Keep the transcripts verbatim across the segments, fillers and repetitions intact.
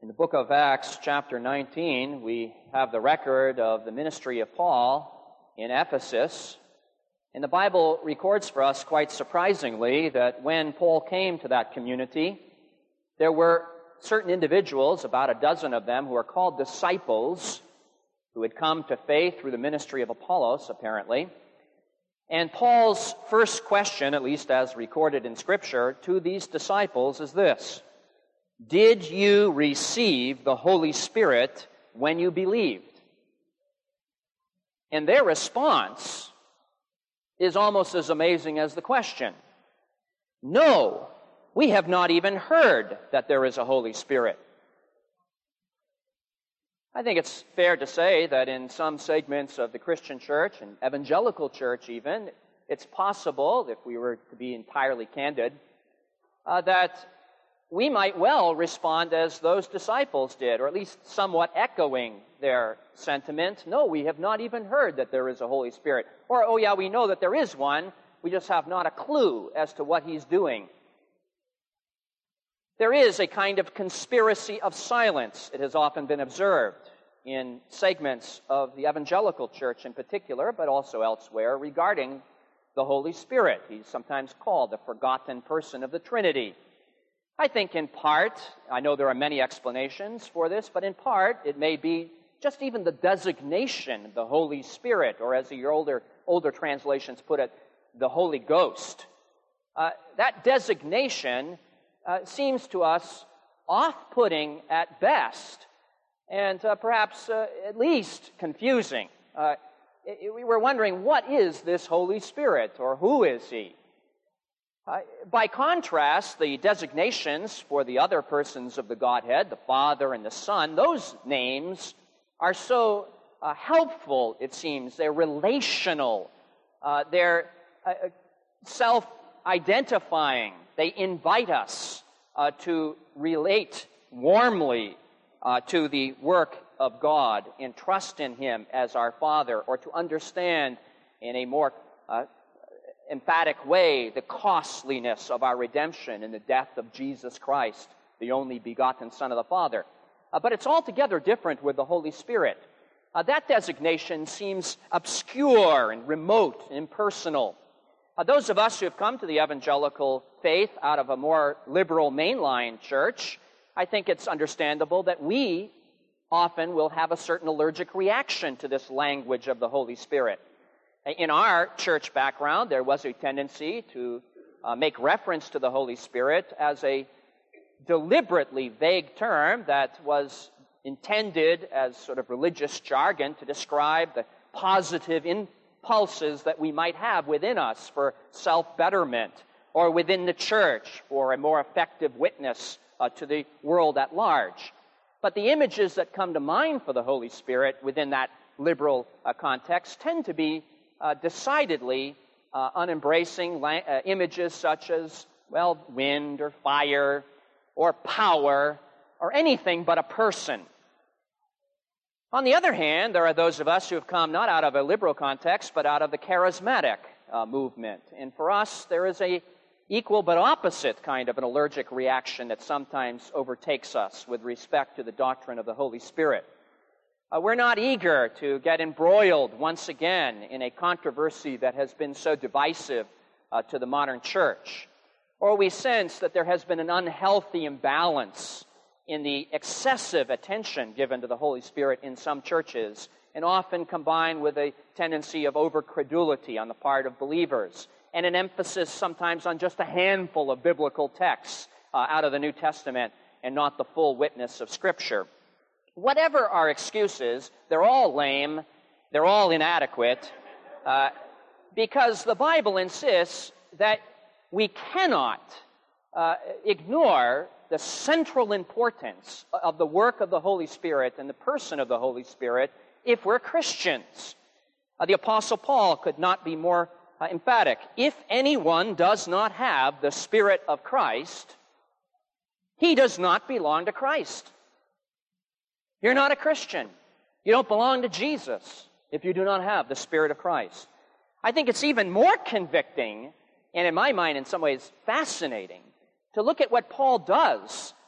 In the book of Acts, chapter nineteen, we have the record of the ministry of Paul in Ephesus. And the Bible records for us, quite surprisingly, that when Paul came to that community, there were certain individuals, about a dozen of them, who are called disciples, who had come to faith through the ministry of Apollos, apparently. And Paul's first question, at least as recorded in Scripture, to these disciples is this: did you receive the Holy Spirit when you believed? And their response is almost as amazing as the question. No, we have not even heard that there is a Holy Spirit. I think it's fair to say that in some segments of the Christian church, and evangelical church even, it's possible, if we were to be entirely candid, uh, that we might well respond as those disciples did, or at least somewhat echoing their sentiment. No, we have not even heard that there is a Holy Spirit. Or, oh yeah, we know that there is one, we just have not a clue as to what He's doing. There is a kind of conspiracy of silence, it has often been observed in segments of the evangelical church in particular, but also elsewhere, regarding the Holy Spirit. He's sometimes called the forgotten person of the Trinity. I think in part, I know there are many explanations for this, but in part it may be just even the designation, the Holy Spirit, or as the older, older translations put it, the Holy Ghost. Uh, that designation uh, seems to us off-putting at best, and uh, perhaps uh, at least confusing. Uh, we were wondering, what is this Holy Spirit, or who is He? Uh, by contrast, the designations for the other persons of the Godhead, the Father and the Son, those names are so uh, helpful, it seems. They're relational. Uh, they're uh, self-identifying. They invite us uh, to relate warmly uh, to the work of God and trust in Him as our Father, or to understand in a more uh, emphatic way the costliness of our redemption in the death of Jesus Christ, the only begotten Son of the Father. Uh, but it's altogether different with the Holy Spirit. Uh, that designation seems obscure and remote and impersonal. Uh, those of us who have come to the evangelical faith out of a more liberal mainline church, I think it's understandable that we often will have a certain allergic reaction to this language of the Holy Spirit. In our church background, there was a tendency to uh, make reference to the Holy Spirit as a deliberately vague term that was intended as sort of religious jargon to describe the positive impulses that we might have within us for self-betterment, or within the church for a more effective witness uh, to the world at large. But the images that come to mind for the Holy Spirit within that liberal uh, context tend to be Uh, decidedly uh, unembracing la- uh, images such as, well, wind or fire or power or anything but a person. On the other hand, there are those of us who have come not out of a liberal context, but out of the charismatic uh, movement. And for us, there is a equal but opposite kind of an allergic reaction that sometimes overtakes us with respect to the doctrine of the Holy Spirit. Uh, we're not eager to get embroiled once again in a controversy that has been so divisive uh, to the modern church. Or we sense that there has been an unhealthy imbalance in the excessive attention given to the Holy Spirit in some churches, and often combined with a tendency of over-credulity on the part of believers, and an emphasis sometimes on just a handful of biblical texts uh, out of the New Testament and not the full witness of Scripture. Whatever our excuses, they're all lame, they're all inadequate, uh, because the Bible insists that we cannot uh, ignore the central importance of the work of the Holy Spirit and the person of the Holy Spirit if we're Christians. Uh, the Apostle Paul could not be more uh, emphatic. If anyone does not have the Spirit of Christ, he does not belong to Christ. You're not a Christian. You don't belong to Jesus if you do not have the Spirit of Christ. I think it's even more convicting, and in my mind in some ways fascinating, to look at what Paul does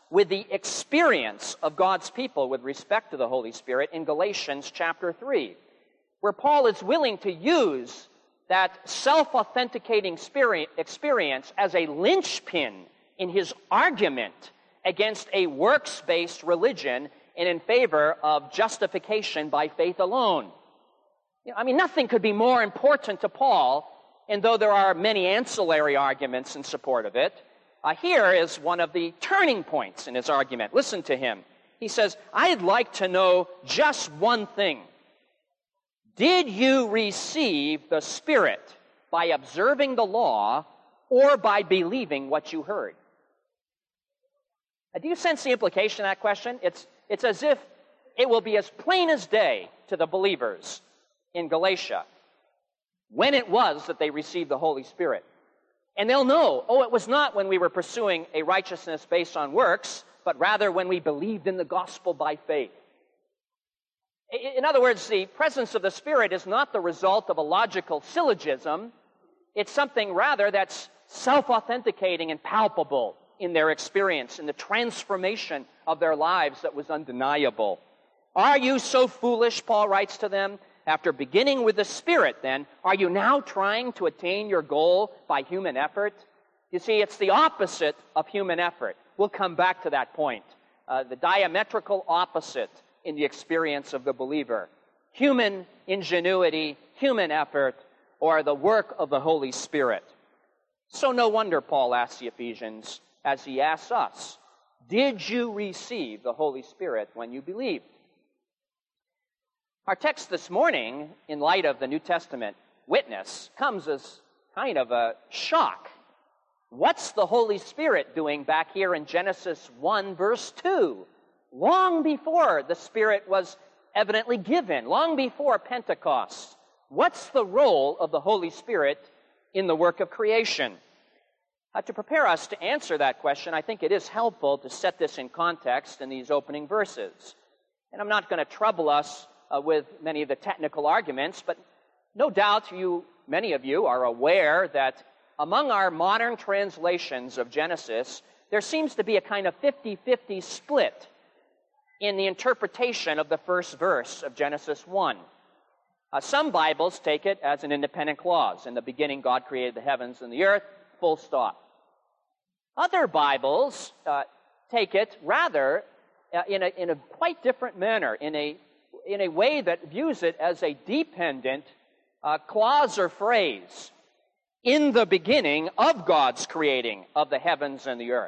with the experience of God's people with respect to the Holy Spirit in Galatians chapter three, where Paul is willing to use that self-authenticating experience as a linchpin in his argument against a works-based religion and in favor of justification by faith alone. You know, I mean, nothing could be more important to Paul, and though there are many ancillary arguments in support of it, uh, here is one of the turning points in his argument. Listen to him. He says, I'd like to know just one thing. Did you receive the Spirit by observing the law or by believing what you heard? Now, do you sense the implication of that question? It's, it's as if it will be as plain as day to the believers in Galatia when it was that they received the Holy Spirit. And they'll know, oh, it was not when we were pursuing a righteousness based on works, but rather when we believed in the gospel by faith. In other words, the presence of the Spirit is not the result of a logical syllogism. It's something rather that's self-authenticating and palpable in their experience, in the transformation of their lives that was undeniable. Are you so foolish, Paul writes to them, after beginning with the Spirit then, are you now trying to attain your goal by human effort? You see, it's the opposite of human effort. We'll come back to that point. Uh, the diametrical opposite in the experience of the believer. Human ingenuity, human effort, or the work of the Holy Spirit. So no wonder Paul asks the Ephesians, as he asks us, did you receive the Holy Spirit when you believed? Our text this morning, in light of the New Testament witness, comes as kind of a shock. What's the Holy Spirit doing back here in Genesis one, verse two? Long before the Spirit was evidently given, long before Pentecost. What's the role of the Holy Spirit in the work of creation? Uh, to prepare us to answer that question, I think it is helpful to set this in context in these opening verses. And I'm not going to trouble us uh, with many of the technical arguments, but no doubt you, many of you, are aware that among our modern translations of Genesis, there seems to be a kind of fifty-fifty split in the interpretation of the first verse of Genesis one. Uh, some Bibles take it as an independent clause. In the beginning, God created the heavens and the earth, full stop. Other Bibles uh, take it rather uh, in, a, in a quite different manner, in a, in a way that views it as a dependent uh, clause or phrase. In the beginning of God's creating of the heavens and the earth.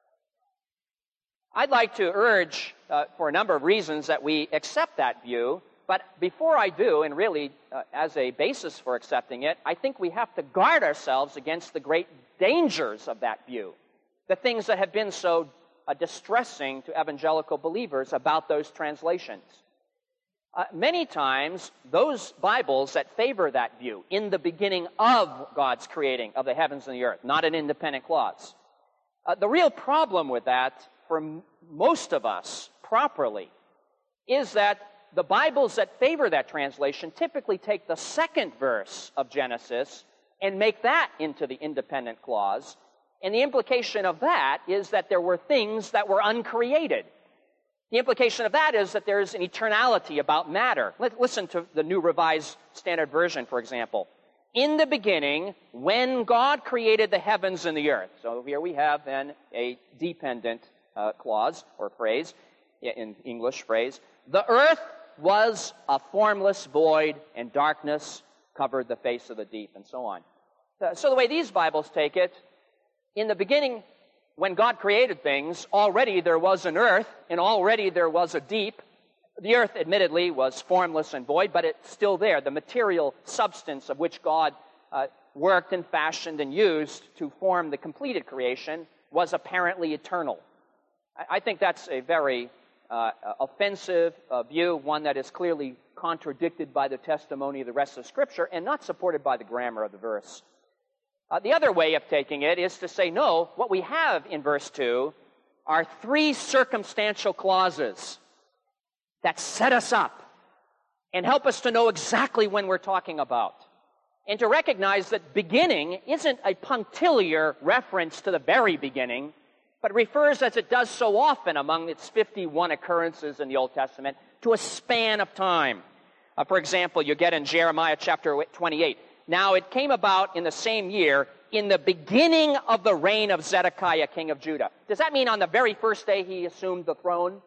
I'd like to urge, uh, for a number of reasons, that we accept that view. But before I do, and really uh, as a basis for accepting it, I think we have to guard ourselves against the great dangers of that view. The things that have been so uh, distressing to evangelical believers about those translations. Uh, many times, those Bibles that favor that view, in the beginning of God's creating of the heavens and the earth, not an independent clause. Uh, the real problem with that, for m- most of us, properly, is that the Bibles that favor that translation typically take the second verse of Genesis and make that into the independent clause. And the implication of that is that there were things that were uncreated. The implication of that is that there's an eternality about matter. Let, listen to the New Revised Standard Version, for example. In the beginning, when God created the heavens and the earth. So here we have then a dependent uh, clause or phrase, in English phrase. The earth was a formless void, and darkness covered the face of the deep, and so on. So the way these Bibles take it, in the beginning, when God created things, already there was an earth, and already there was a deep. The earth, admittedly, was formless and void, but it's still there. The material substance of which God uh, worked and fashioned and used to form the completed creation was apparently eternal. I, I think that's a very uh, offensive uh, view, one that is clearly contradicted by the testimony of the rest of Scripture and not supported by the grammar of the verse. Uh, the other way of taking it is to say, no, what we have in verse two are three circumstantial clauses that set us up and help us to know exactly when we're talking about. And to recognize that beginning isn't a punctiliar reference to the very beginning, but refers, as it does so often among its fifty-one occurrences in the Old Testament, to a span of time. Uh, for example, you get in Jeremiah chapter twenty-eight, "Now it came about in the same year, in the beginning of the reign of Zedekiah, king of Judah." Does that mean on the very first day he assumed the throne?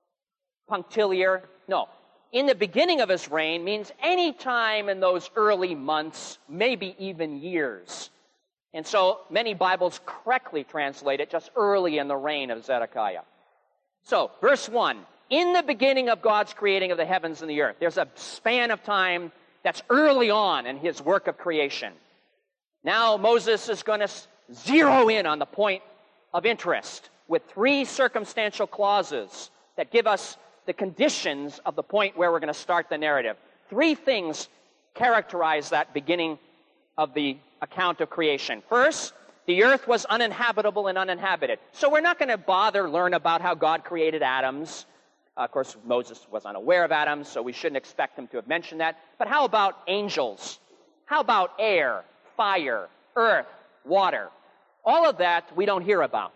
Punctiliar? No. In the beginning of his reign means any time in those early months, maybe even years. And so many Bibles correctly translate it just early in the reign of Zedekiah. So, verse one, in the beginning of God's creating of the heavens and the earth. There's a span of time that's early on in his work of creation. Now Moses is going to zero in on the point of interest with three circumstantial clauses that give us the conditions of the point where we're going to start the narrative. Three things characterize that beginning of the account of creation. First, the earth was uninhabitable and uninhabited. So we're not going to bother learn about how God created atoms. Uh, of course, Moses was unaware of atoms, so we shouldn't expect him to have mentioned that. But how about angels? How about air, fire, earth, water? All of that we don't hear about.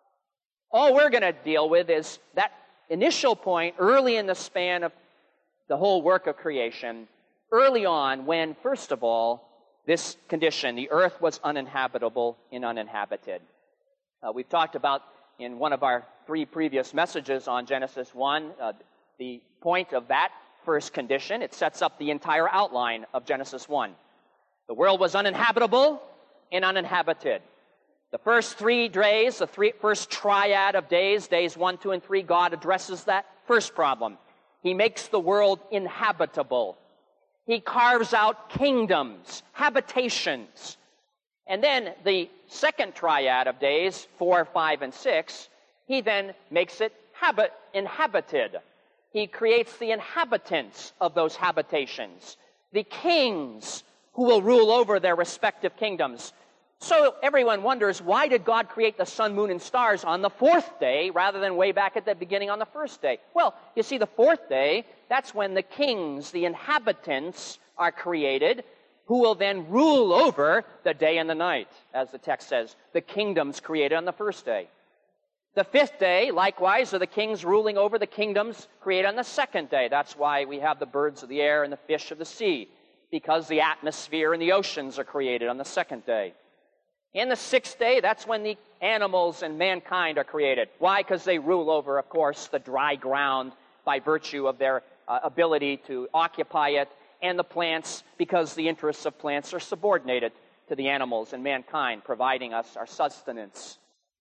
All we're going to deal with is that initial point early in the span of the whole work of creation, early on when, first of all, this condition, the earth was uninhabitable and uninhabited. Uh, we've talked about in one of our three previous messages on Genesis one, uh, the point of that first condition. It sets up the entire outline of Genesis one. The world was uninhabitable and uninhabited. The first three days, the three, first triad of days, days one, two, and three, God addresses that first problem. He makes the world inhabitable. He carves out kingdoms, habitations. And then the second triad of days, four, five, and six, he then makes it habit, inhabited. He creates the inhabitants of those habitations, the kings who will rule over their respective kingdoms. So everyone wonders, why did God create the sun, moon, and stars on the fourth day rather than way back at the beginning on the first day? Well, you see, the fourth day, that's when the kings, the inhabitants, are created, who will then rule over the day and the night, as the text says, the kingdoms created on the first day. The fifth day, likewise, are the kings ruling over the kingdoms created on the second day. That's why we have the birds of the air and the fish of the sea, because the atmosphere and the oceans are created on the second day. In the sixth day, that's when the animals and mankind are created. Why? Because they rule over, of course, the dry ground by virtue of their uh, ability to occupy it, and the plants, because the interests of plants are subordinated to the animals and mankind, providing us our sustenance.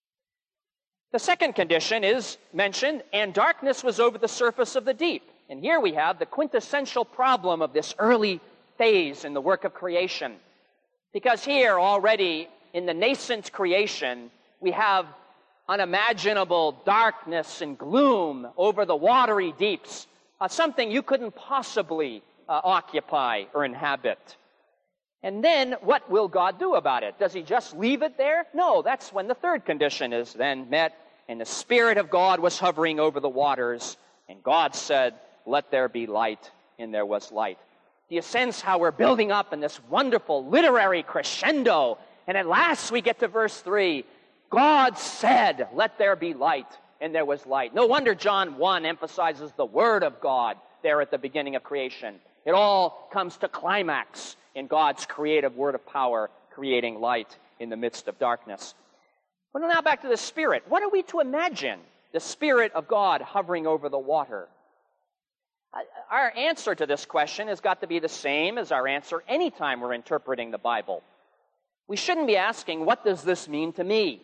The second condition is mentioned, and darkness was over the surface of the deep. And here we have the quintessential problem of this early phase in the work of creation. Because here already in the nascent creation, we have unimaginable darkness and gloom over the watery deeps, uh, something you couldn't possibly uh, occupy or inhabit. And then what will God do about it? Does he just leave it there? No, that's when the third condition is then met, and the Spirit of God was hovering over the waters, and God said, "Let there be light," and there was light. Do you sense how we're building up in this wonderful literary crescendo? And at last we get to verse three. God said, "Let there be light," and there was light. No wonder John one emphasizes the Word of God there at the beginning of creation. It all comes to climax in God's creative word of power, creating light in the midst of darkness. Well, now back to the Spirit. What are we to imagine? The Spirit of God hovering over the water. Our answer to this question has got to be the same as our answer anytime we're interpreting the Bible. We shouldn't be asking, what does this mean to me?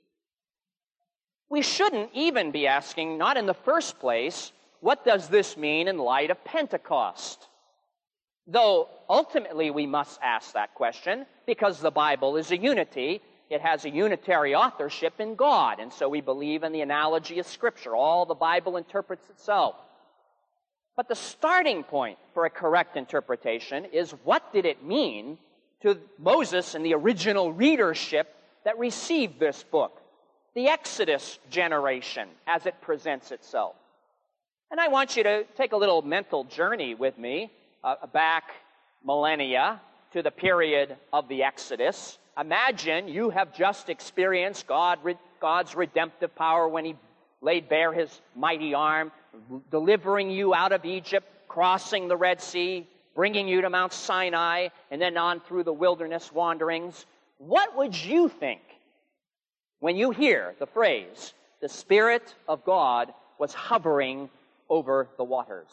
We shouldn't even be asking, not in the first place, what does this mean in light of Pentecost? Though ultimately we must ask that question because the Bible is a unity. It has a unitary authorship in God, and so we believe in the analogy of Scripture. All the Bible interprets itself. But the starting point for a correct interpretation is, what did it mean to Moses and the original readership that received this book? The Exodus generation as it presents itself. And I want you to take a little mental journey with me uh, back millennia to the period of the Exodus. Imagine you have just experienced God re- God's redemptive power when he laid bare his mighty arm, delivering you out of Egypt, crossing the Red Sea, bringing you to Mount Sinai, and then on through the wilderness wanderings. What would you think when you hear the phrase, the Spirit of God was hovering over the waters?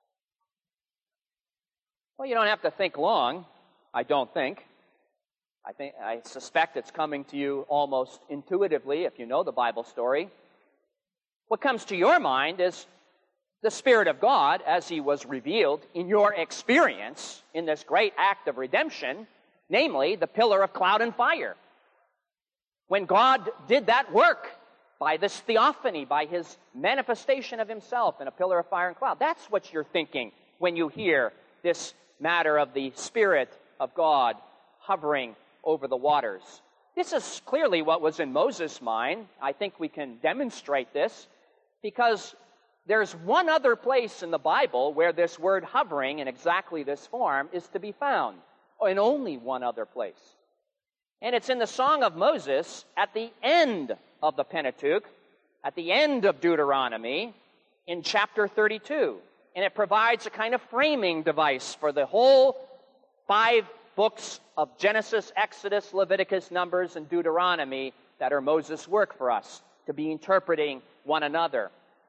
Well, you don't have to think long, I don't think. I think I suspect it's coming to you almost intuitively if you know the Bible story. What comes to your mind is the Spirit of God as he was revealed in your experience in this great act of redemption, namely the pillar of cloud and fire. When God did that work by this theophany, by his manifestation of himself in a pillar of fire and cloud, that's what you're thinking when you hear this matter of the Spirit of God hovering over the waters. This is clearly what was in Moses' mind. I think we can demonstrate this because there's one other place in the Bible where this word hovering in exactly this form is to be found, in only one other place. And it's in the Song of Moses at the end of the Pentateuch, at the end of Deuteronomy, in chapter thirty-two. And it provides a kind of framing device for the whole five books of Genesis, Exodus, Leviticus, Numbers, and Deuteronomy that are Moses' work for us to be interpreting one another.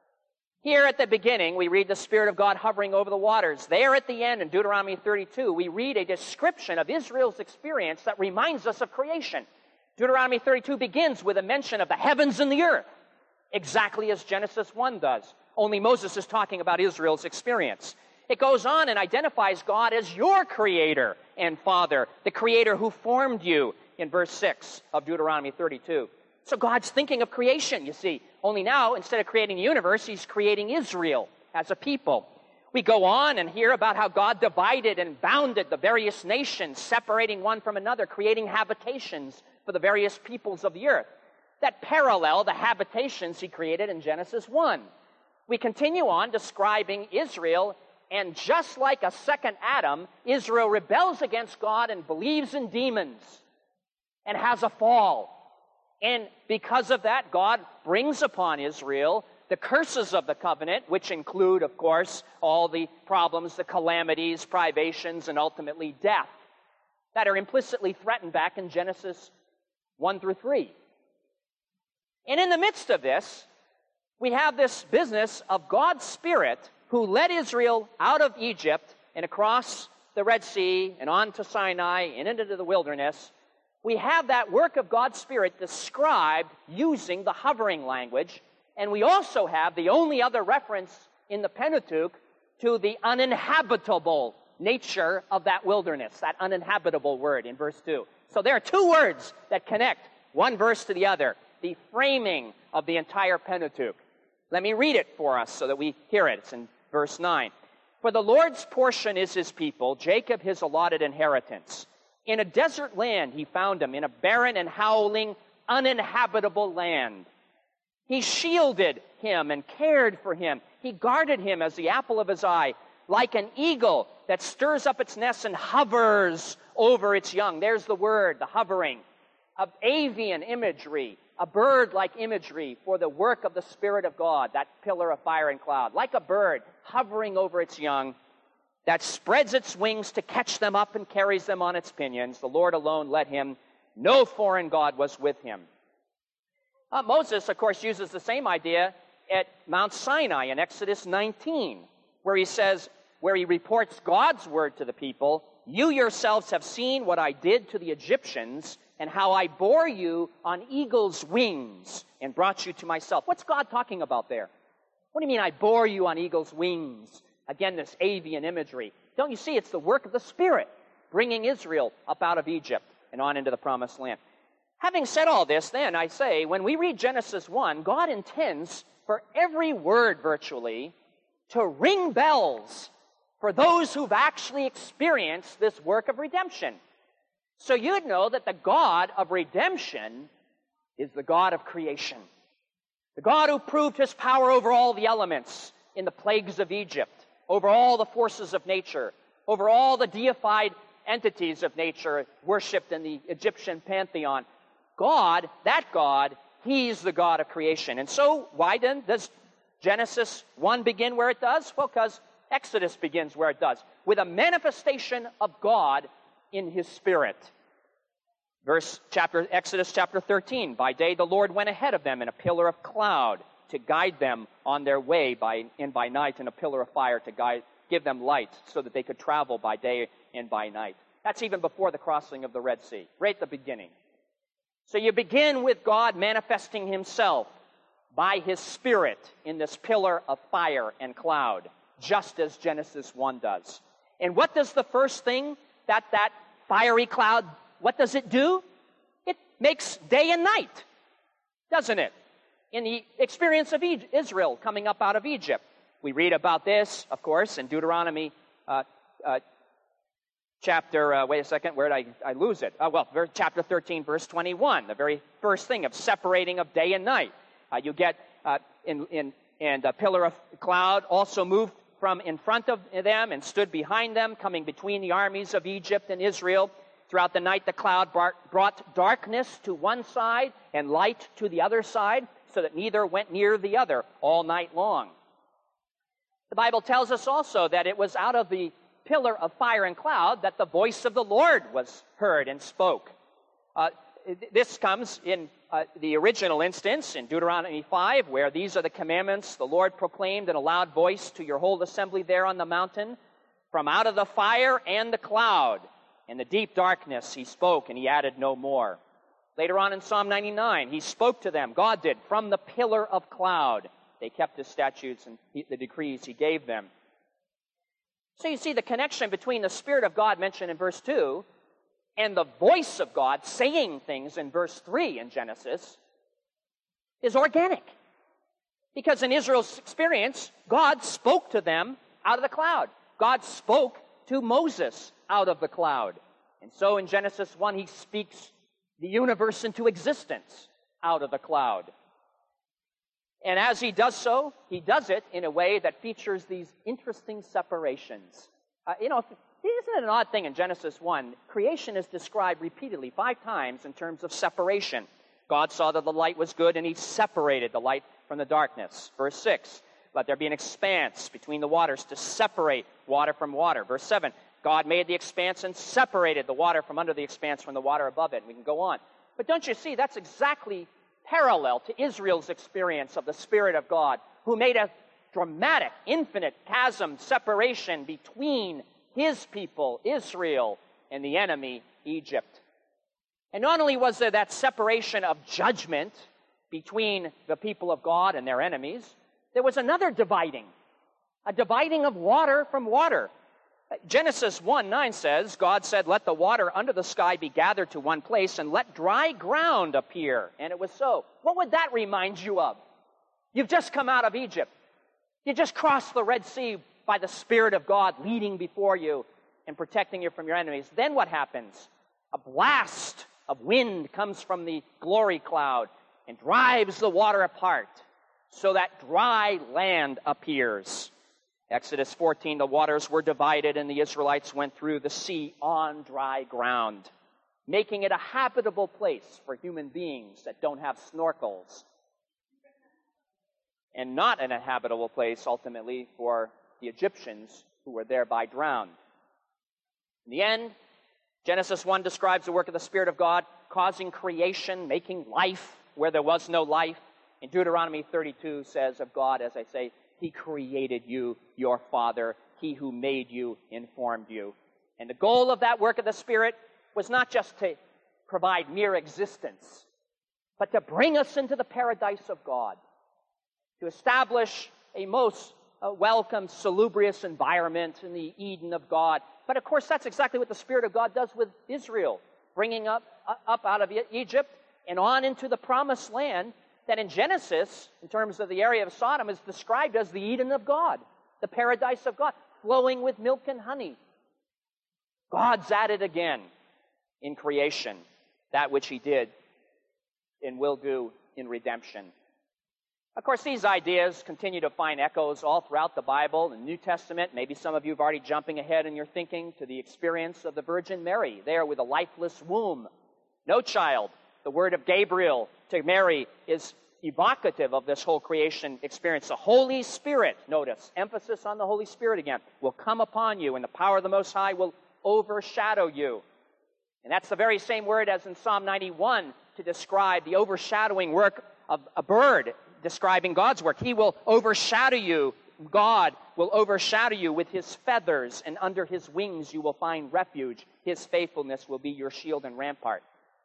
Here at the beginning, we read the Spirit of God hovering over the waters. There at the end, in Deuteronomy thirty-two, we read a description of Israel's experience that reminds us of creation. Deuteronomy thirty-two begins with a mention of the heavens and the earth, exactly as Genesis one does. Only Moses is talking about Israel's experience. It goes on and identifies God as your creator and father, the creator who formed you, in verse six of Deuteronomy thirty-two. So God's thinking of creation, you see. Only now, instead of creating the universe, he's creating Israel as a people. We go on and hear about how God divided and bounded the various nations, separating one from another, creating habitations for the various peoples of the earth that parallel the habitations he created in Genesis one. We continue on describing Israel, and just like a second Adam, Israel rebels against God and believes in demons and has a fall. And because of that, God brings upon Israel the curses of the covenant, which include, of course, all the problems, the calamities, privations, and ultimately death that are implicitly threatened back in Genesis one through three. And in the midst of this, we have this business of God's Spirit who led Israel out of Egypt and across the Red Sea and on to Sinai and into the wilderness. We have that work of God's Spirit described using the hovering language, and we also have the only other reference in the Pentateuch to the uninhabitable nature of that wilderness, that uninhabitable word in verse two. So there are two words that connect one verse to the other, the framing of the entire Pentateuch. Let me read it for us so that we hear it. It's in verse nine. For the Lord's portion is his people, Jacob his allotted inheritance. In a desert land he found him, in a barren and howling, uninhabitable land. He shielded him and cared for him. He guarded him as the apple of his eye, like an eagle that stirs up its nest and hovers over its young. There's the word, the hovering, of avian imagery, a bird-like imagery for the work of the Spirit of God, that pillar of fire and cloud, like a bird hovering over its young, that spreads its wings to catch them up and carries them on its pinions. The Lord alone led him. No foreign god was with him. Uh, Moses, of course, uses the same idea at Mount Sinai in Exodus nineteen, where he says, where he reports God's word to the people, you yourselves have seen what I did to the Egyptians and how I bore you on eagle's wings and brought you to myself. What's God talking about there? What do you mean I bore you on eagle's wings? Again, this avian imagery. Don't you see, it's the work of the Spirit, bringing Israel up out of Egypt and on into the Promised Land. Having said all this, then, I say, when we read Genesis one, God intends for every word, virtually, to ring bells for those who've actually experienced this work of redemption. So you'd know that the God of redemption is the God of creation. The God who proved his power over all the elements in the plagues of Egypt, over all the forces of nature, over all the deified entities of nature worshipped in the Egyptian pantheon. God, that God, He's the God of creation. And so, why then does Genesis one begin where it does? Well, because Exodus begins where it does, with a manifestation of God in His Spirit. Verse chapter Exodus chapter thirteen, by day the Lord went ahead of them in a pillar of cloud to guide them on their way, by and by night in a pillar of fire to guide, give them light so that they could travel by day and by night. That's even before the crossing of the Red Sea, right at the beginning. So you begin with God manifesting Himself by His Spirit in this pillar of fire and cloud, just as Genesis one does. And what does the first thing that that fiery cloud, what does it do? It makes day and night, doesn't it? In the experience of Israel coming up out of Egypt. We read about this, of course, in Deuteronomy uh, uh, chapter, uh, wait a second, where did I, I lose it? Uh, well, chapter thirteen, verse twenty-one, the very first thing of separating of day and night. Uh, you get, uh, in, in, and a pillar of cloud also moved from in front of them and stood behind them, coming between the armies of Egypt and Israel. Throughout the night, the cloud brought darkness to one side and light to the other side, so that neither went near the other all night long. The Bible tells us also that it was out of the pillar of fire and cloud that the voice of the Lord was heard and spoke. Uh, this comes in uh, the original instance in Deuteronomy five, where these are the commandments the Lord proclaimed in a loud voice to your whole assembly there on the mountain. From out of the fire and the cloud and the deep darkness He spoke, and He added no more. Later on in Psalm ninety-nine, He spoke to them, God did, from the pillar of cloud. They kept His statutes and the decrees He gave them. So you see the connection between the Spirit of God mentioned in verse two and the voice of God saying things in verse three in Genesis is organic. Because in Israel's experience, God spoke to them out of the cloud. God spoke to Moses out of the cloud. And so in Genesis one, He speaks the universe into existence out of the cloud. And as He does so, He does it in a way that features these interesting separations. Uh, you know, isn't it an odd thing in Genesis one? Creation is described repeatedly, five times, in terms of separation. God saw that the light was good, and He separated the light from the darkness. Verse six, let there be an expanse between the waters to separate water from water. Verse seven, God made the expanse and separated the water from under the expanse from the water above it. And we can go on. But don't you see, that's exactly parallel to Israel's experience of the Spirit of God, who made a dramatic, infinite chasm separation between His people, Israel, and the enemy, Egypt. And not only was there that separation of judgment between the people of God and their enemies, there was another dividing, a dividing of water from water. Genesis one nine says, God said, let the water under the sky be gathered to one place, and let dry ground appear. And it was so. What would that remind you of? You've just come out of Egypt. You just crossed the Red Sea by the Spirit of God leading before you and protecting you from your enemies. Then what happens? A blast of wind comes from the glory cloud and drives the water apart, so that dry land appears. Exodus fourteen, the waters were divided and the Israelites went through the sea on dry ground, making it a habitable place for human beings that don't have snorkels, and not an habitable place, ultimately, for the Egyptians who were thereby drowned. In the end, Genesis one describes the work of the Spirit of God causing creation, making life where there was no life. And Deuteronomy thirty-two says of God, as I say, He created you, your Father. He who made you informed you. And the goal of that work of the Spirit was not just to provide mere existence, but to bring us into the paradise of God, to establish a most uh, welcome, salubrious environment in the Eden of God. But of course, that's exactly what the Spirit of God does with Israel, bringing up, uh, up out of Egypt and on into the promised land, that in Genesis, in terms of the area of Sodom, is described as the Eden of God, the paradise of God, flowing with milk and honey. God's at it again in creation, that which He did and will do in redemption. Of course, these ideas continue to find echoes all throughout the Bible, the New Testament. Maybe some of you have already jumping ahead in your thinking to the experience of the Virgin Mary, there with a lifeless womb, no child, The word of Gabriel to Mary is evocative of this whole creation experience. The Holy Spirit, notice, emphasis on the Holy Spirit again, will come upon you, and the power of the Most High will overshadow you. And that's the very same word as in Psalm ninety-one to describe the overshadowing work of a bird, describing God's work. He will overshadow you. God will overshadow you with his feathers, and under his wings you will find refuge. His faithfulness will be your shield and rampart.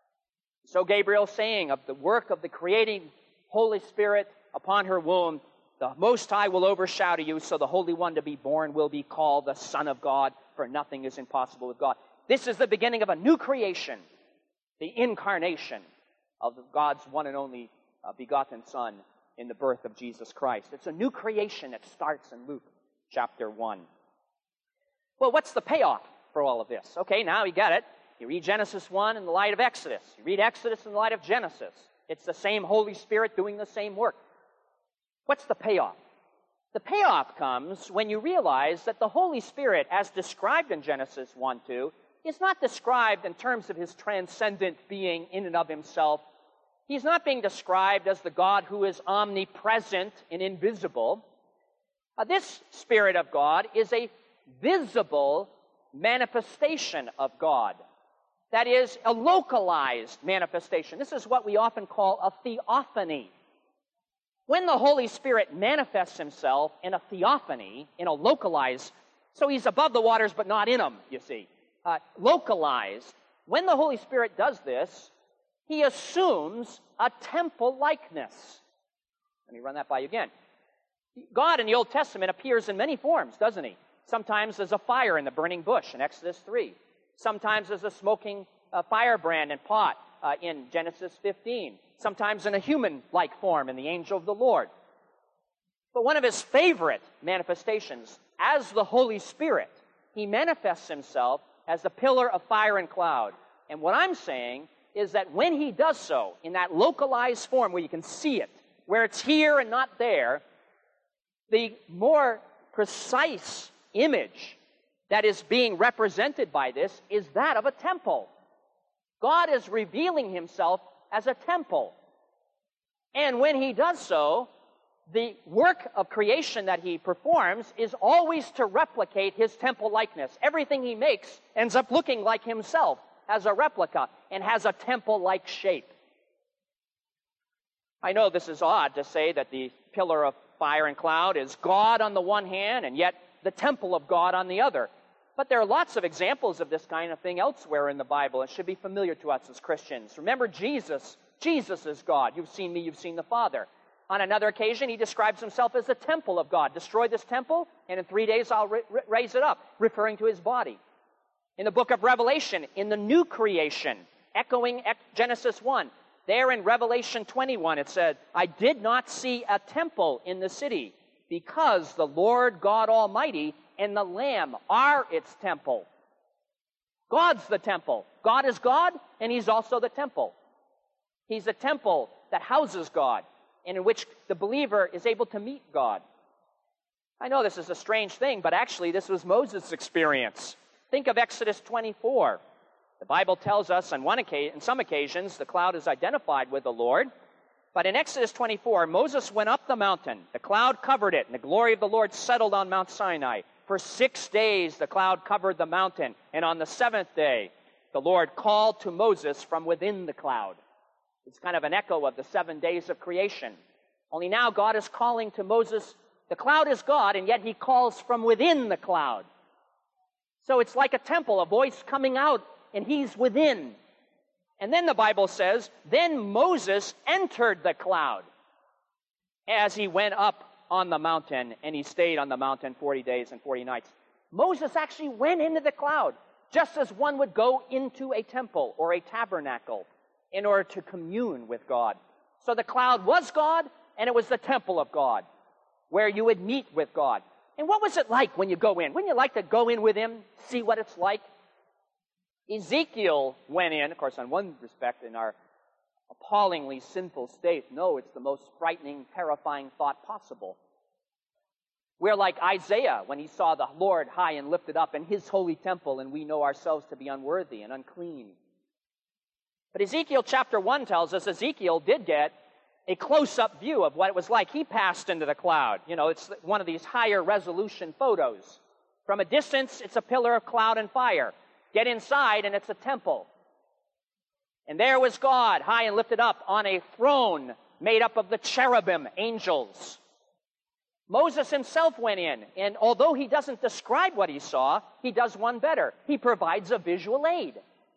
So Gabriel saying of the work of the creating Holy Spirit upon her womb, the Most High will overshadow you, so the Holy One to be born will be called the Son of God, for nothing is impossible with God. This is the beginning of a new creation, the incarnation of God's one and only uh, begotten Son in the birth of Jesus Christ. It's a new creation that starts in Luke chapter one. Well, what's the payoff for all of this? Okay, now you got it. You read Genesis one in the light of Exodus. You read Exodus in the light of Genesis. It's the same Holy Spirit doing the same work. What's the payoff? The payoff comes when you realize that the Holy Spirit, as described in Genesis one two, is not described in terms of his transcendent being in and of himself. He's not being described as the God who is omnipresent and invisible. Uh, this Spirit of God is a visible manifestation of God. That is, a localized manifestation. This is what we often call a theophany. When the Holy Spirit manifests himself in a theophany, in a localized, so he's above the waters but not in them, you see, uh, localized, when the Holy Spirit does this, he assumes a temple likeness. Let me run that by you again. God in the Old Testament appears in many forms, doesn't he? Sometimes as a fire in the burning bush in Exodus three. Sometimes as a smoking uh, firebrand and pot uh, in Genesis fifteen. Sometimes in a human-like form in the angel of the Lord. But one of his favorite manifestations, as the Holy Spirit, he manifests himself as the pillar of fire and cloud. And what I'm saying is that when he does so, in that localized form where you can see it, where it's here and not there, the more precise image that is being represented by this is that of a temple. God is revealing himself as a temple. And when he does so, the work of creation that he performs is always to replicate his temple likeness. Everything he makes ends up looking like himself as a replica and has a temple-like shape. I know this is odd to say that the pillar of fire and cloud is God on the one hand and yet the temple of God on the other. But there are lots of examples of this kind of thing elsewhere in the Bible. It should be familiar to us as Christians. Remember Jesus. Jesus is God. You've seen me, you've seen the Father. On another occasion, he describes himself as the temple of God. Destroy this temple, and in three days I'll ra- raise it up, referring to his body. In the book of Revelation, in the new creation, echoing Genesis one, there in Revelation twenty-one, it said, I did not see a temple in the city, because the Lord God Almighty and the Lamb are its temple. God's the temple. God is God, and he's also the temple. He's a temple that houses God, and in which the believer is able to meet God. I know this is a strange thing, but actually this was Moses' experience. Think of Exodus twenty-four. The Bible tells us on one occasion, on some occasions, the cloud is identified with the Lord. But in Exodus twenty-four, Moses went up the mountain. The cloud covered it, and the glory of the Lord settled on Mount Sinai. For six days the cloud covered the mountain, and on the seventh day the Lord called to Moses from within the cloud. It's kind of an echo of the seven days of creation. Only now God is calling to Moses. The cloud is God, and yet he calls from within the cloud. So it's like a temple, a voice coming out, and he's within. And then the Bible says, then Moses entered the cloud as he went up on the mountain, and he stayed on the mountain forty days and forty nights. Moses actually went into the cloud, just as one would go into a temple or a tabernacle in order to commune with God. So the cloud was God, and it was the temple of God, where you would meet with God. And what was it like when you go in? Wouldn't you like to go in with him, see what it's like? Ezekiel went in, of course, on one respect, in our appallingly sinful state. No, it's the most frightening, terrifying thought possible. We're like Isaiah when he saw the Lord high and lifted up in his holy temple, and we know ourselves to be unworthy and unclean. But Ezekiel chapter one tells us Ezekiel did get a close-up view of what it was like. He passed into the cloud. You know, it's one of these higher resolution photos. From a distance, it's a pillar of cloud and fire. Get inside, and it's a temple. And there was God, high and lifted up, on a throne made up of the cherubim, angels. Moses himself went in, and although he doesn't describe what he saw, he does one better. He provides a visual aid.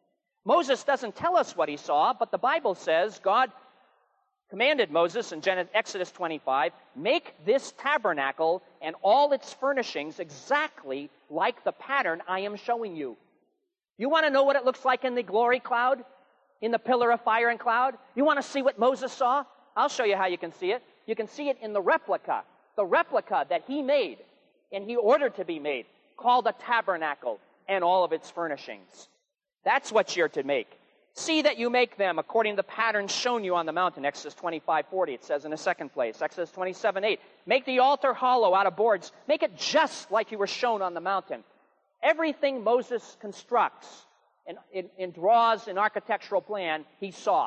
Moses doesn't tell us what he saw, but the Bible says God commanded Moses in Exodus twenty-five, make this tabernacle and all its furnishings exactly like the pattern I am showing you. You want to know what it looks like in the glory cloud? In the pillar of fire and cloud? You want to see what Moses saw? I'll show you how you can see it. You can see it in the replica. The replica that he made, and he ordered to be made, called a tabernacle and all of its furnishings. That's what you're to make. See that you make them according to the pattern shown you on the mountain. Exodus twenty-five forty, it says in the second place. Exodus twenty-seven eight, make the altar hollow out of boards. Make it just like you were shown on the mountain. Everything Moses constructs and, and, and draws an architectural plan, he saw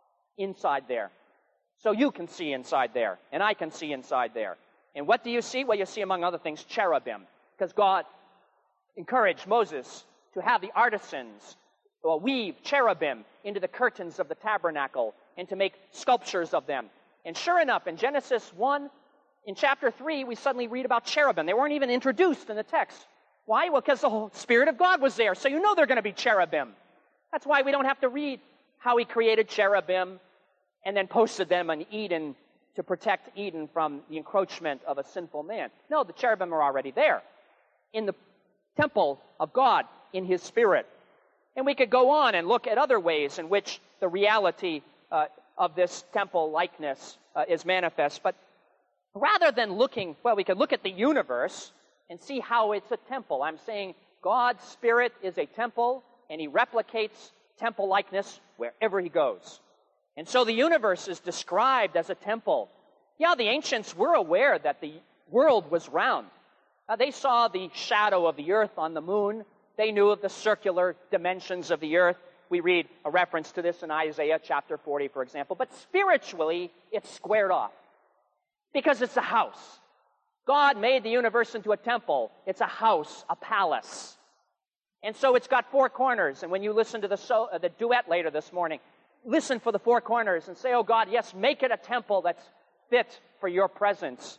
inside there. So you can see inside there, and I can see inside there. And what do you see? Well, you see, among other things, cherubim, because God encouraged Moses to have the artisans or weave cherubim into the curtains of the tabernacle and to make sculptures of them. And sure enough, in Genesis one, in chapter three, we suddenly read about cherubim. They weren't even introduced in the text. Why? Well, because the whole Spirit of God was there, so you know they're going to be cherubim. That's why we don't have to read how he created cherubim and then posted them in Eden to protect Eden from the encroachment of a sinful man. No, the cherubim are already there in the temple of God, in his Spirit. And we could go on and look at other ways in which the reality uh, of this temple likeness uh, is manifest. But rather than looking, well, we could look at the universe and see how it's a temple. I'm saying God's Spirit is a temple, and he replicates temple likeness wherever he goes. And so the universe is described as a temple. Yeah, the ancients were aware that the world was round. Uh, they saw the shadow of the earth on the moon. They knew of the circular dimensions of the earth. We read a reference to this in Isaiah chapter forty, for example. But spiritually, it's squared off because it's a house. God made the universe into a temple. It's a house, a palace. And so it's got four corners. And when you listen to the, so, uh, the duet later this morning, listen for the four corners and say, oh God, yes, make it a temple that's fit for your presence.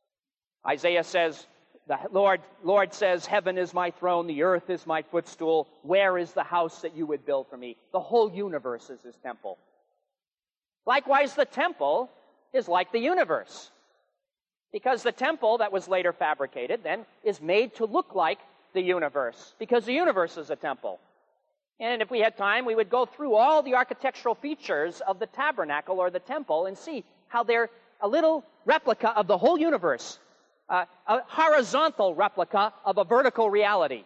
Isaiah says, the Lord, Lord says, heaven is my throne, the earth is my footstool. Where is the house that you would build for me? The whole universe is his temple. Likewise, the temple is like the universe. Because the temple that was later fabricated then is made to look like the universe. Because the universe is a temple. And if we had time, we would go through all the architectural features of the tabernacle or the temple and see how they're a little replica of the whole universe. Uh, a horizontal replica of a vertical reality.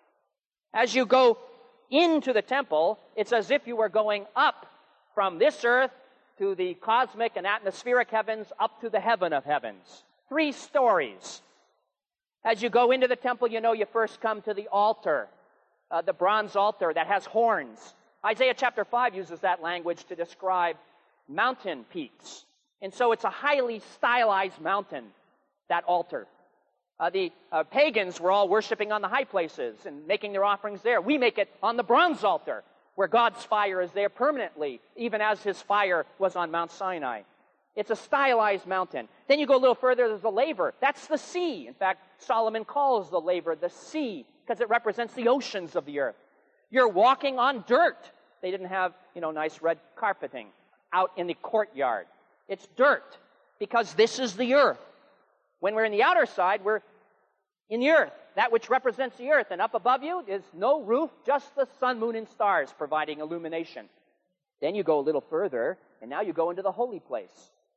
As you go into the temple, it's as if you were going up from this earth to the cosmic and atmospheric heavens up to the heaven of heavens. Three stories. As you go into the temple, you know you first come to the altar, uh, the bronze altar that has horns. Isaiah chapter five uses that language to describe mountain peaks. And so it's a highly stylized mountain, that altar. Uh, the uh, pagans were all worshiping on the high places and making their offerings there. We make it on the bronze altar, where God's fire is there permanently, even as his fire was on Mount Sinai. It's a stylized mountain. Then you go a little further, there's the laver. That's the sea. In fact, Solomon calls the laver the sea because it represents the oceans of the earth. You're walking on dirt. They didn't have, you know, nice red carpeting out in the courtyard. It's dirt because this is the earth. When we're in the outer side, we're in the earth, that which represents the earth. And up above you is no roof, just the sun, moon, and stars providing illumination. Then you go a little further, and now you go into the holy place.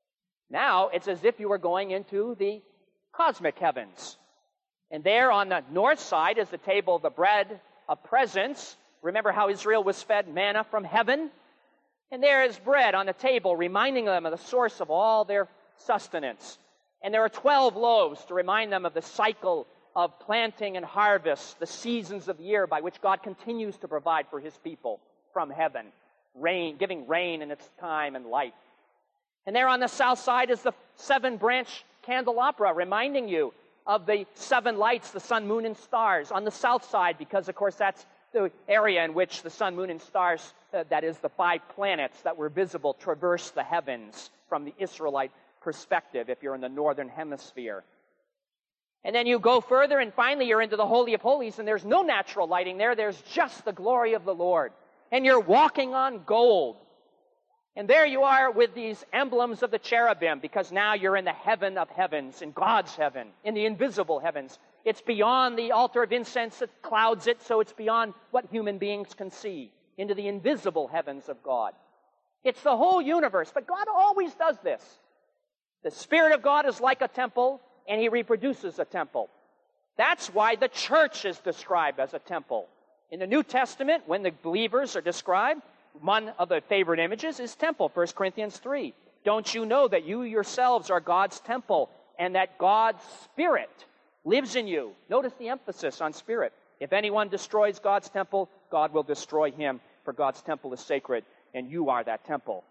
Now it's as if you were going into the cosmic heavens. And there on the north side is the table of the bread of presence. Remember how Israel was fed manna from heaven? And there is bread on the table, reminding them of the source of all their sustenance. And there are twelve loaves to remind them of the cycle of planting and harvest, the seasons of the year by which God continues to provide for his people from heaven. rain, giving rain in its time and light. And there on the south side is the seven-branch candelabra, reminding you of the seven lights, the sun, moon, and stars on the south side, because, of course, that's the area in which the sun, moon, and stars, uh, that is the five planets that were visible, traverse the heavens from the Israelite perspective if you're in the northern hemisphere. And then you go further, and finally you're into the Holy of Holies, and there's no natural lighting there. There's just the glory of the Lord. And you're walking on gold. And there you are with these emblems of the cherubim, because now you're in the heaven of heavens, in God's heaven, in the invisible heavens. It's beyond the altar of incense that clouds it, so it's beyond what human beings can see, into the invisible heavens of God. It's the whole universe, but God always does this. The Spirit of God is like a temple, and He reproduces a temple. That's why the church is described as a temple. In the New Testament, when the believers are described, one of the favorite images is temple, First Corinthians three. Don't you know that you yourselves are God's temple, and that God's Spirit lives in you? Notice the emphasis on Spirit. If anyone destroys God's temple, God will destroy him, for God's temple is sacred, and you are that temple.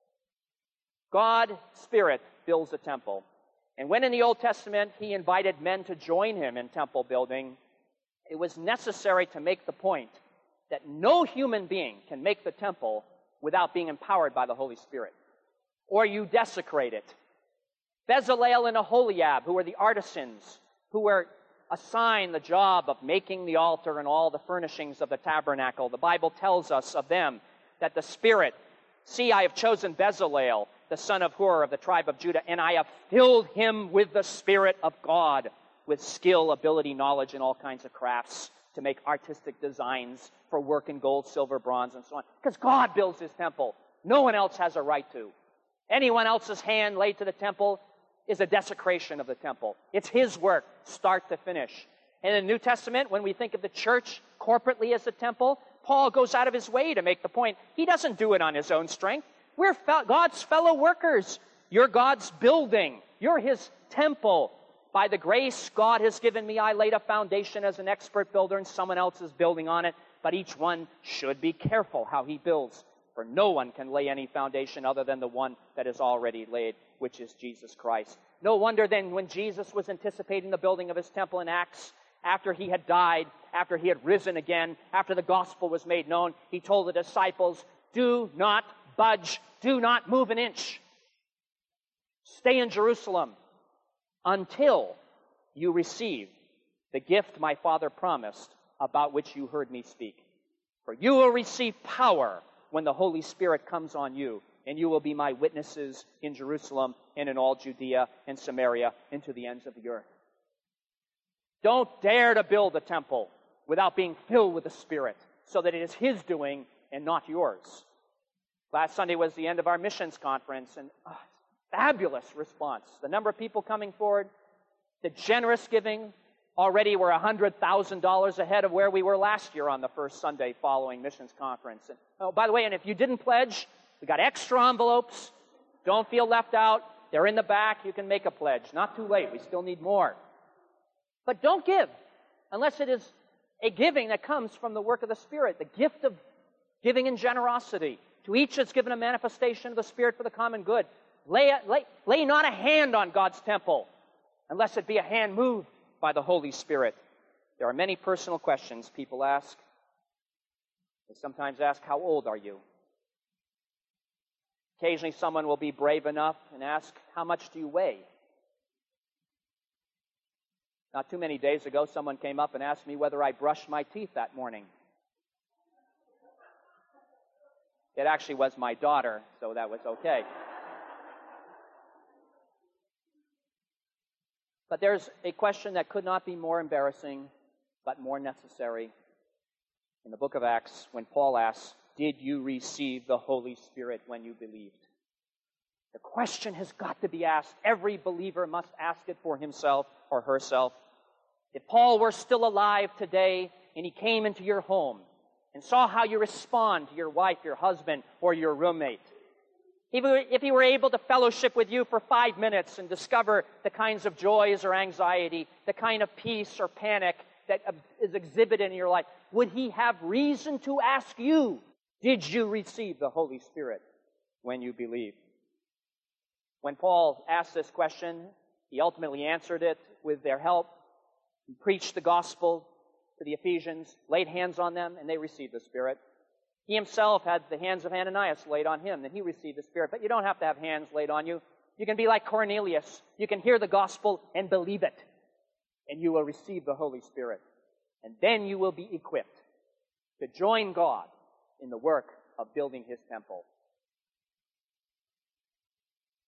God, Spirit, builds a temple. And when in the Old Testament He invited men to join Him in temple building, it was necessary to make the point that no human being can make the temple without being empowered by the Holy Spirit, or you desecrate it. Bezalel and Aholiab, who were the artisans, who were assigned the job of making the altar and all the furnishings of the tabernacle, the Bible tells us of them that the Spirit, see, I have chosen Bezalel, the son of Hur of the tribe of Judah, and I have filled him with the Spirit of God, with skill, ability, knowledge, and all kinds of crafts, to make artistic designs for work in gold, silver, bronze, and so on. Because God builds His temple. No one else has a right to. Anyone else's hand laid to the temple is a desecration of the temple. It's His work, start to finish. And in the New Testament, when we think of the church corporately as a temple, Paul goes out of his way to make the point. He doesn't do it on his own strength. We're fe- God's fellow workers. You're God's building. You're His temple. By the grace God has given me, I laid a foundation as an expert builder, and someone else is building on it. But each one should be careful how he builds, for no one can lay any foundation other than the one that is already laid, which is Jesus Christ. No wonder then when Jesus was anticipating the building of His temple in Acts, after He had died, after He had risen again, after the gospel was made known, He told the disciples, do not budge, do not move an inch. Stay in Jerusalem until you receive the gift my Father promised, about which you heard me speak. For you will receive power when the Holy Spirit comes on you, and you will be my witnesses in Jerusalem and in all Judea and Samaria and to the ends of the earth. Don't dare to build a temple without being filled with the Spirit, so that it is His doing and not yours. Last Sunday was the end of our missions conference, and oh, fabulous response. The number of people coming forward, the generous giving. Already we're one hundred thousand dollars ahead of where we were last year on the first Sunday following missions conference. And, oh, by the way, and if you didn't pledge, we got extra envelopes. Don't feel left out. They're in the back. You can make a pledge. Not too late. We still need more. But don't give unless it is a giving that comes from the work of the Spirit, the gift of giving in generosity. To each is given a manifestation of the Spirit for the common good. Lay, lay, lay not a hand on God's temple unless it be a hand moved by the Holy Spirit. There are many personal questions people ask. They sometimes ask, how old are you? Occasionally someone will be brave enough and ask, how much do you weigh? Not too many days ago, someone came up and asked me whether I brushed my teeth that morning. It actually was my daughter, so that was okay. But there's a question that could not be more embarrassing, but more necessary. In the book of Acts, when Paul asks, did you receive the Holy Spirit when you believed? The question has got to be asked. Every believer must ask it for himself or herself. If Paul were still alive today and he came into your home and saw how you respond to your wife, your husband, or your roommate, if he were able to fellowship with you for five minutes and discover the kinds of joys or anxiety, the kind of peace or panic that is exhibited in your life, would he have reason to ask you, Did you receive the Holy Spirit when you believed? When Paul asked this question, he ultimately answered it with their help. He preached the gospel to the Ephesians, laid hands on them, and they received the Spirit. He himself had the hands of Ananias laid on him, and he received the Spirit. But you don't have to have hands laid on you. You can be like Cornelius. You can hear the gospel and believe it, and you will receive the Holy Spirit. And then you will be equipped to join God in the work of building His temple.